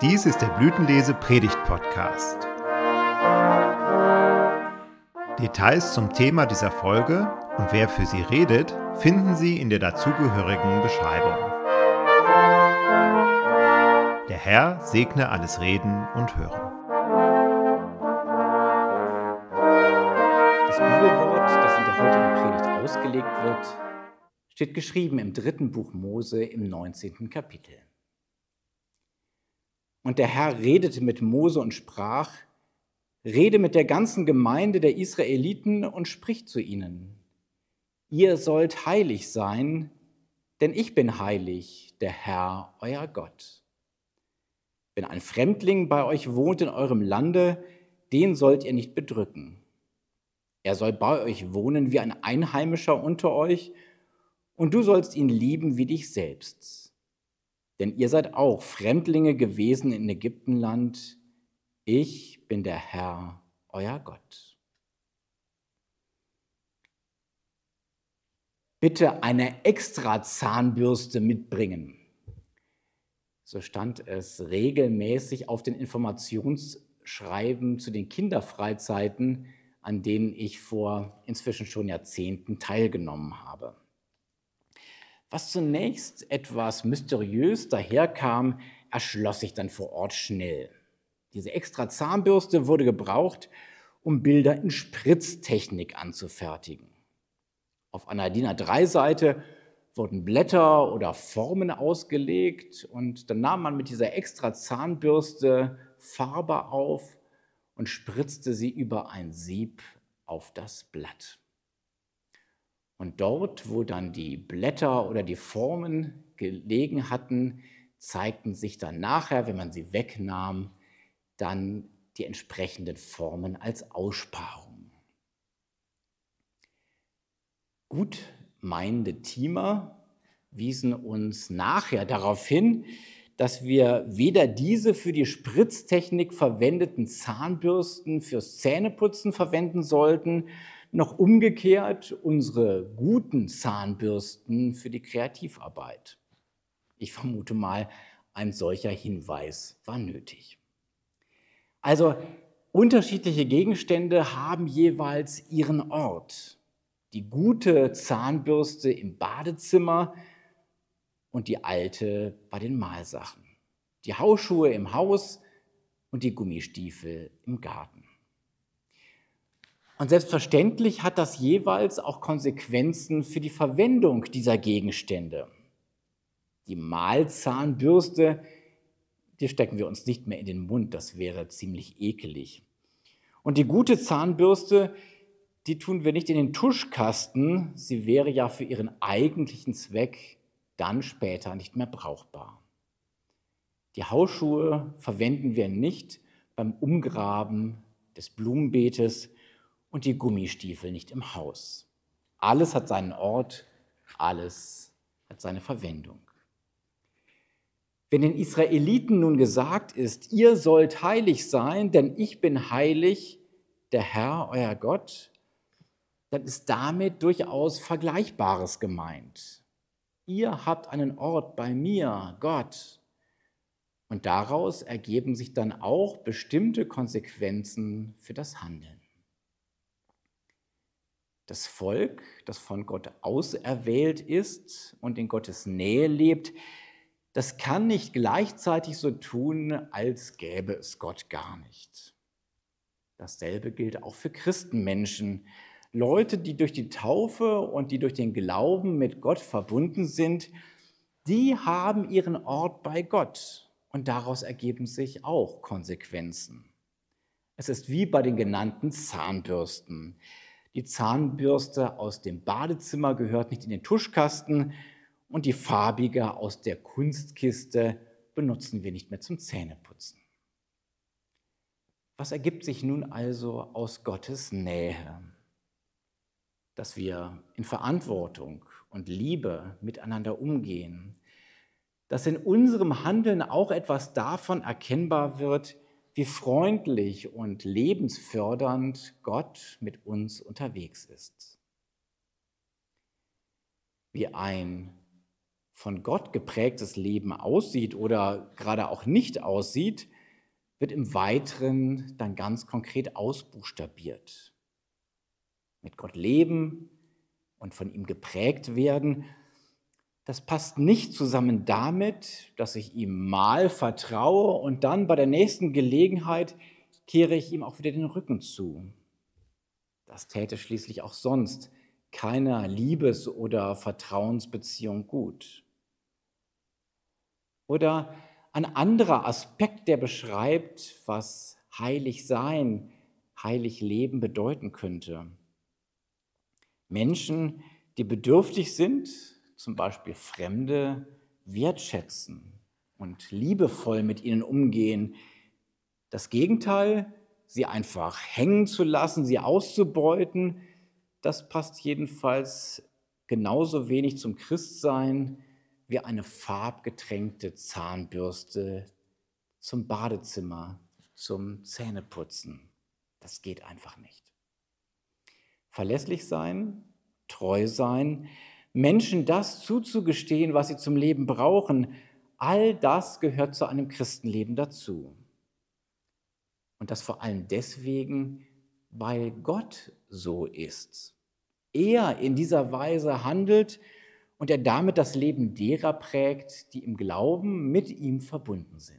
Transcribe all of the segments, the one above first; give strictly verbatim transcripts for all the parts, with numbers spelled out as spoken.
Dies ist der Blütenlese-Predigt-Podcast. Details zum Thema dieser Folge und wer für sie redet, finden Sie in der dazugehörigen Beschreibung. Der Herr segne alles Reden und Hören. Das Bibelwort, das in der heutigen Predigt ausgelegt wird, steht geschrieben im dritten Buch Mose im neunzehnten Kapitel. Und der Herr redete mit Mose und sprach: Rede mit der ganzen Gemeinde der Israeliten und sprich zu ihnen. Ihr sollt heilig sein, denn ich bin heilig, der Herr, euer Gott. Wenn ein Fremdling bei euch wohnt in eurem Lande, den sollt ihr nicht bedrücken. Er soll bei euch wohnen wie ein Einheimischer unter euch, und du sollst ihn lieben wie dich selbst. Denn ihr seid auch Fremdlinge gewesen in Ägyptenland. Ich bin der Herr, euer Gott. Bitte eine extra Zahnbürste mitbringen. So stand es regelmäßig auf den Informationsschreiben zu den Kinderfreizeiten, an denen ich vor inzwischen schon Jahrzehnten teilgenommen habe. Was zunächst etwas mysteriös daherkam, erschloss sich dann vor Ort schnell. Diese extra Zahnbürste wurde gebraucht, um Bilder in Spritztechnik anzufertigen. Auf einer DIN A drei Seite wurden Blätter oder Formen ausgelegt und dann nahm man mit dieser extra Zahnbürste Farbe auf und spritzte sie über ein Sieb auf das Blatt. Und dort, wo dann die Blätter oder die Formen gelegen hatten, zeigten sich dann nachher, wenn man sie wegnahm, dann die entsprechenden Formen als Aussparung. Gut meinende Teamer wiesen uns nachher darauf hin, dass wir weder diese für die Spritztechnik verwendeten Zahnbürsten fürs Zähneputzen verwenden sollten, noch umgekehrt unsere guten Zahnbürsten für die Kreativarbeit. Ich vermute mal, ein solcher Hinweis war nötig. Also unterschiedliche Gegenstände haben jeweils ihren Ort. Die gute Zahnbürste im Badezimmer und die alte bei den Mahlsachen. Die Hausschuhe im Haus und die Gummistiefel im Garten. Und selbstverständlich hat das jeweils auch Konsequenzen für die Verwendung dieser Gegenstände. Die Mahlzahnbürste, die stecken wir uns nicht mehr in den Mund, das wäre ziemlich ekelig. Und die gute Zahnbürste, die tun wir nicht in den Tuschkasten, sie wäre ja für ihren eigentlichen Zweck dann später nicht mehr brauchbar. Die Hausschuhe verwenden wir nicht beim Umgraben des Blumenbeetes und die Gummistiefel nicht im Haus. Alles hat seinen Ort, alles hat seine Verwendung. Wenn den Israeliten nun gesagt ist, ihr sollt heilig sein, denn ich bin heilig, der Herr, euer Gott, dann ist damit durchaus Vergleichbares gemeint. Ihr habt einen Ort bei mir, Gott. Und daraus ergeben sich dann auch bestimmte Konsequenzen für das Handeln. Das Volk, das von Gott auserwählt ist und in Gottes Nähe lebt, das kann nicht gleichzeitig so tun, als gäbe es Gott gar nicht. Dasselbe gilt auch für Christenmenschen. Leute, die durch die Taufe und die durch den Glauben mit Gott verbunden sind, die haben ihren Ort bei Gott und daraus ergeben sich auch Konsequenzen. Es ist wie bei den genannten Zahnbürsten. Die Zahnbürste aus dem Badezimmer gehört nicht in den Tuschkasten und die farbige aus der Kunstkiste benutzen wir nicht mehr zum Zähneputzen. Was ergibt sich nun also aus Gottes Nähe? Dass wir in Verantwortung und Liebe miteinander umgehen, dass in unserem Handeln auch etwas davon erkennbar wird, wie freundlich und lebensfördernd Gott mit uns unterwegs ist. Wie ein von Gott geprägtes Leben aussieht oder gerade auch nicht aussieht, wird im Weiteren dann ganz konkret ausbuchstabiert. Mit Gott leben und von ihm geprägt werden, das passt nicht zusammen damit, dass ich ihm mal vertraue und dann bei der nächsten Gelegenheit kehre ich ihm auch wieder den Rücken zu. Das täte schließlich auch sonst keiner Liebes- oder Vertrauensbeziehung gut. Oder ein anderer Aspekt, der beschreibt, was heilig sein, heilig leben bedeuten könnte. Menschen, die bedürftig sind, zum Beispiel Fremde, wertschätzen und liebevoll mit ihnen umgehen. Das Gegenteil, sie einfach hängen zu lassen, sie auszubeuten, das passt jedenfalls genauso wenig zum Christsein wie eine farbgetränkte Zahnbürste zum Badezimmer, zum Zähneputzen. Das geht einfach nicht. Verlässlich sein, treu sein, Menschen das zuzugestehen, was sie zum Leben brauchen, all das gehört zu einem Christenleben dazu. Und das vor allem deswegen, weil Gott so ist. Er in dieser Weise handelt und er damit das Leben derer prägt, die im Glauben mit ihm verbunden sind.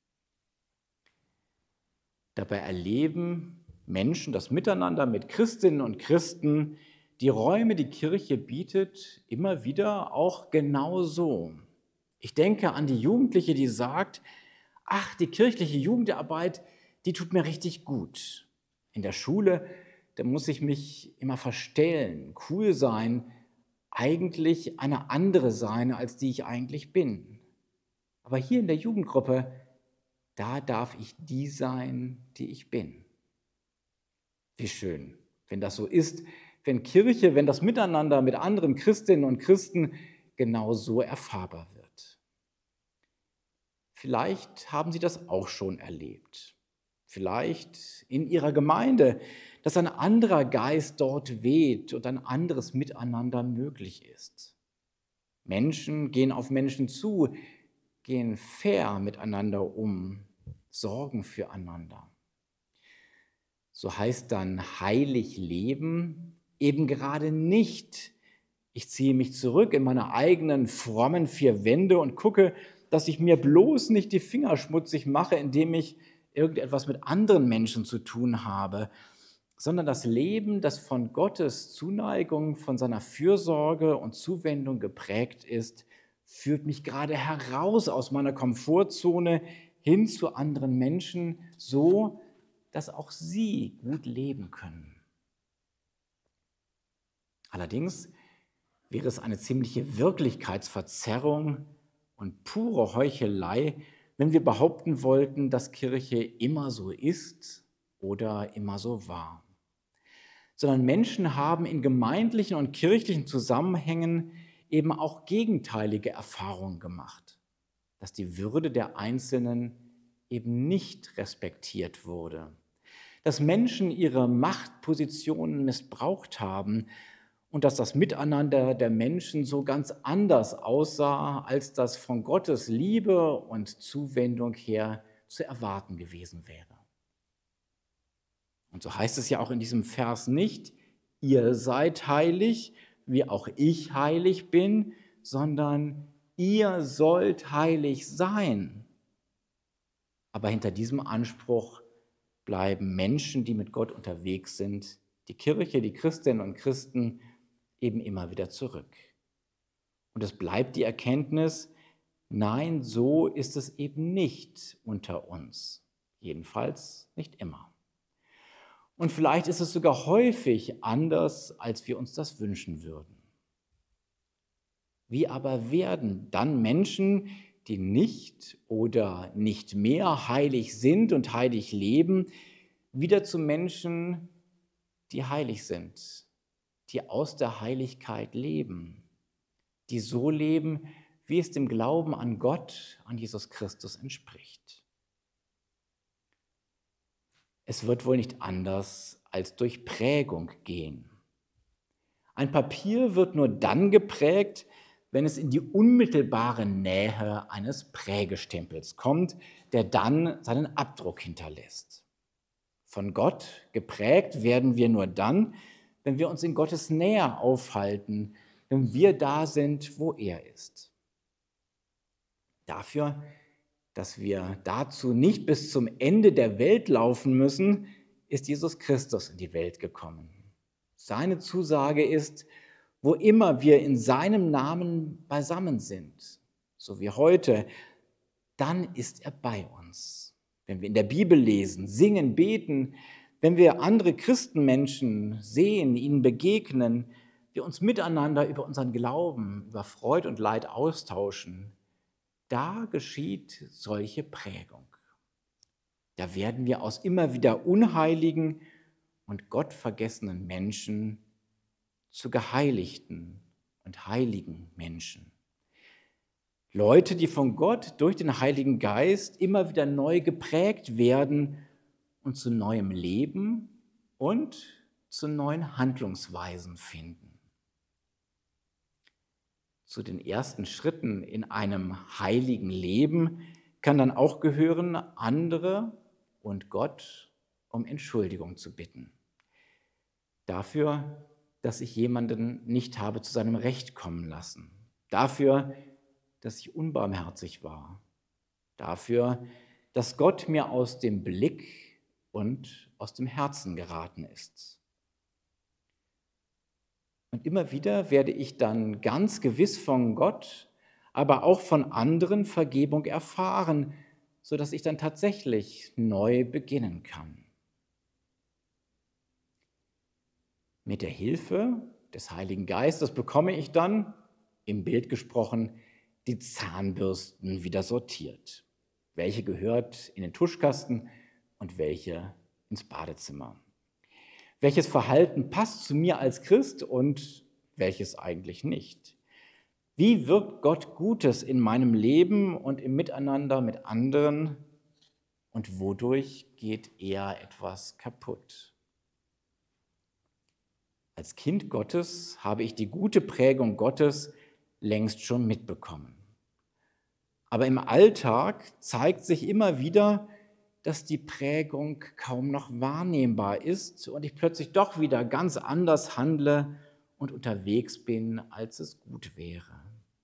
Dabei erleben Menschen das Miteinander mit Christinnen und Christen, die Räume, die Kirche bietet, immer wieder auch genau so. Ich denke an die Jugendliche, die sagt, ach, die kirchliche Jugendarbeit, die tut mir richtig gut. In der Schule, da muss ich mich immer verstellen, cool sein, eigentlich eine andere sein, als die ich eigentlich bin. Aber hier in der Jugendgruppe, da darf ich die sein, die ich bin. Wie schön, wenn das so ist, wenn Kirche, wenn das Miteinander mit anderen Christinnen und Christen genau so erfahrbar wird. Vielleicht haben Sie das auch schon erlebt. Vielleicht in Ihrer Gemeinde, dass ein anderer Geist dort weht und ein anderes Miteinander möglich ist. Menschen gehen auf Menschen zu, gehen fair miteinander um, sorgen füreinander. So heißt dann heilig leben eben gerade nicht, ich ziehe mich zurück in meine eigenen frommen vier Wände und gucke, dass ich mir bloß nicht die Finger schmutzig mache, indem ich irgendetwas mit anderen Menschen zu tun habe, sondern das Leben, das von Gottes Zuneigung, von seiner Fürsorge und Zuwendung geprägt ist, führt mich gerade heraus aus meiner Komfortzone hin zu anderen Menschen, so dass auch sie gut leben können. Allerdings wäre es eine ziemliche Wirklichkeitsverzerrung und pure Heuchelei, wenn wir behaupten wollten, dass Kirche immer so ist oder immer so war. Sondern Menschen haben in gemeindlichen und kirchlichen Zusammenhängen eben auch gegenteilige Erfahrungen gemacht, dass die Würde der Einzelnen eben nicht respektiert wurde, dass Menschen ihre Machtpositionen missbraucht haben und dass das Miteinander der Menschen so ganz anders aussah, als das von Gottes Liebe und Zuwendung her zu erwarten gewesen wäre. Und so heißt es ja auch in diesem Vers nicht, ihr seid heilig, wie auch ich heilig bin, sondern ihr sollt heilig sein. Aber hinter diesem Anspruch bleiben Menschen, die mit Gott unterwegs sind, die Kirche, die Christinnen und Christen eben immer wieder zurück. Und es bleibt die Erkenntnis, nein, so ist es eben nicht unter uns. Jedenfalls nicht immer. Und vielleicht ist es sogar häufig anders, als wir uns das wünschen würden. Wie aber werden dann Menschen, die nicht oder nicht mehr heilig sind und heilig leben, wieder zu Menschen, die heilig sind, die aus der Heiligkeit leben, die so leben, wie es dem Glauben an Gott, an Jesus Christus entspricht? Es wird wohl nicht anders als durch Prägung gehen. Ein Papier wird nur dann geprägt, wenn es in die unmittelbare Nähe eines Prägestempels kommt, der dann seinen Abdruck hinterlässt. Von Gott geprägt werden wir nur dann, wenn wir uns in Gottes Nähe aufhalten, wenn wir da sind, wo er ist. Dafür, dass wir dazu nicht bis zum Ende der Welt laufen müssen, ist Jesus Christus in die Welt gekommen. Seine Zusage ist, wo immer wir in seinem Namen beisammen sind, so wie heute, dann ist er bei uns. Wenn wir in der Bibel lesen, singen, beten, wenn wir andere Christenmenschen sehen, ihnen begegnen, wir uns miteinander über unseren Glauben, über Freud und Leid austauschen, da geschieht solche Prägung. Da werden wir aus immer wieder unheiligen und gottvergessenen Menschen zu geheiligten und heiligen Menschen. Leute, die von Gott durch den Heiligen Geist immer wieder neu geprägt werden und zu neuem Leben und zu neuen Handlungsweisen finden. Zu den ersten Schritten in einem heiligen Leben kann dann auch gehören, andere und Gott um Entschuldigung zu bitten. Dafür, dass ich jemanden nicht habe zu seinem Recht kommen lassen. Dafür, dass ich unbarmherzig war. Dafür, dass Gott mir aus dem Blick und aus dem Herzen geraten ist. Und immer wieder werde ich dann ganz gewiss von Gott, aber auch von anderen Vergebung erfahren, sodass ich dann tatsächlich neu beginnen kann. Mit der Hilfe des Heiligen Geistes bekomme ich dann, im Bild gesprochen, die Zahnbürsten wieder sortiert. Welche gehört in den Tuschkasten und welche ins Badezimmer? Welches Verhalten passt zu mir als Christ und welches eigentlich nicht? Wie wirkt Gott Gutes in meinem Leben und im Miteinander mit anderen und wodurch geht eher etwas kaputt? Als Kind Gottes habe ich die gute Prägung Gottes längst schon mitbekommen. Aber im Alltag zeigt sich immer wieder, dass die Prägung kaum noch wahrnehmbar ist und ich plötzlich doch wieder ganz anders handle und unterwegs bin, als es gut wäre.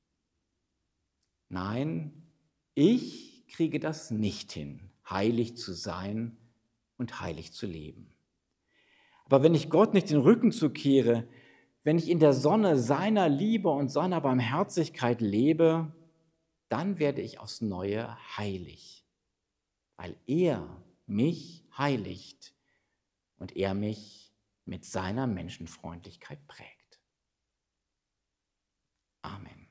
Nein, ich kriege das nicht hin, heilig zu sein und heilig zu leben. Aber wenn ich Gott nicht den Rücken zukehre, wenn ich in der Sonne seiner Liebe und seiner Barmherzigkeit lebe, dann werde ich aufs Neue heilig, weil er mich heiligt und er mich mit seiner Menschenfreundlichkeit prägt. Amen.